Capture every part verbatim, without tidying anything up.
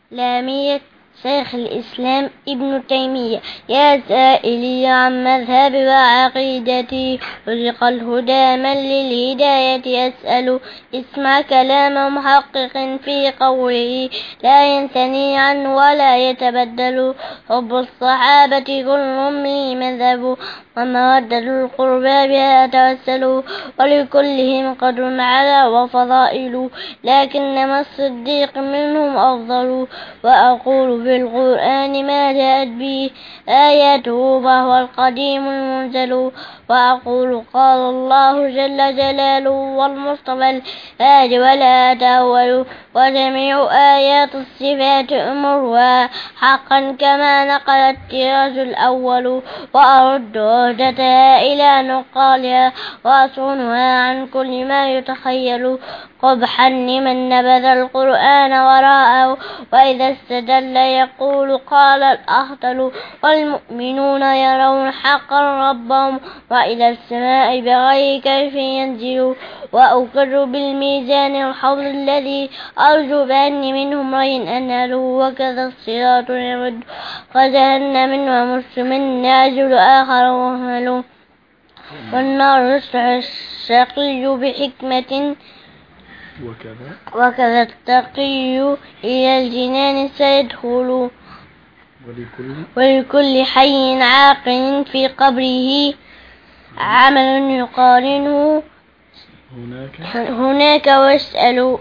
لامية شيخ الإسلام ابن تيمية. يا سائلي عن مذهبي وعقيدتي، رزق الهدى من للهداية يسأل. اسمع كلام محقق في قوله، لا ينثني عنه ولا يتبدل. حب الصحابة كلهم لي مذهب، ومودة القربى بها أتوسل. ولكلهم قدر على وفضائل، لكنما الصديق منهم أفضل. وأقول في القرآن ما جاءت به آياته، وهو القديم المنزل. وأقول قال الله جل جلاله، والمصطفى الهادي ولا أتأول. وجميع آيات الصفات أمرها حقا كما نقل الطراز الأول. وأرد عهدتها إلى نقالها، وأصونها عن كل ما يتخيل. قبحا لمن نبذ القرآن وراءه، وإذا استدل يقول قال الأخطل. والمؤمنون يرون حقا ربهم، وإلى السماء بغير كيف ينزل. وأقر بالميزان الحوض الذي أرجو بأني منه امرئ أناله، وكذا الصراط يمد فجهنم ومس من ناجل آخر وهمل. والنار يصلح الشقي بحكمة، وكذا وكذا التقي إلى الجنان سيدخل. ولكل, ولكل حي عاقل في قبره عمل يقارنه هناك, هناك واسأل.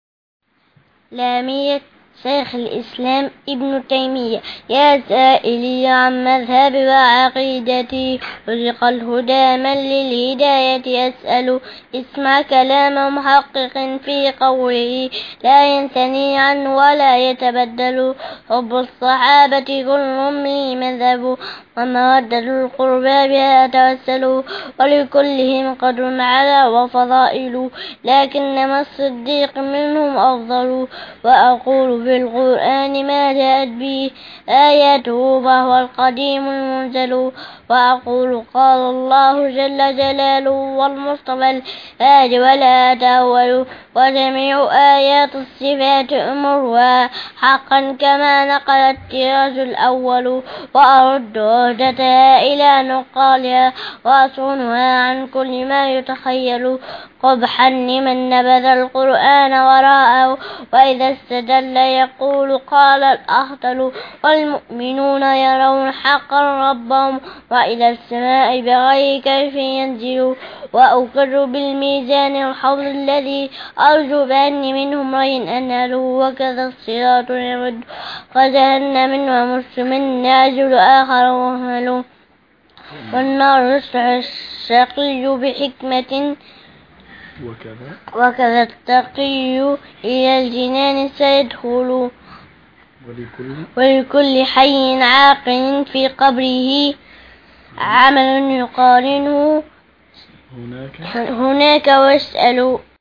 لامية شيخ الإسلام ابن تيمية. يا سائلي عن مذهبي وعقيدتي، رزق الهدى من للهداية يسأل. اسمع كلام محقق في قوله، لا ينثني عنه ولا يتبدل. حب الصحابة كلهم لي مذهب، ومودة القربى بها أتوسل. ولكلهم قدر على وفضائل، لكنما الصديق منهم أفضل. وأقول في القرآن ما جاءت به آياته، وهو القديم المنزل. وأقول قال الله جل جلاله، والمصطفى الهادي ولا أتأول. وجميع آيات الصفات أمرها حقا كما نقل الطراز الأول. وأرد عهدتها إلى نقالها، وأصونها عن كل ما يتخيل. قبحا لمن نبذ القرآن وراءه، وإذا استدل يقول قال الأخطل. والمؤمنون يرون حقا ربهم، وإلى السماء بغير كيف ينزل. وأقر بالميزان الحوض الذي أرجو بأني منه امرئ أناله، وكذا الصراط يمد فجهنم ومس من ناجل آخر وهمل. والنار يصلح الشقي بحكمة، وكذا, وكذا التقي إلى الجنان سيدخل. ولكل, ولكل حي عاقل في قبره عمل يقارنه هناك, هناك واسأل.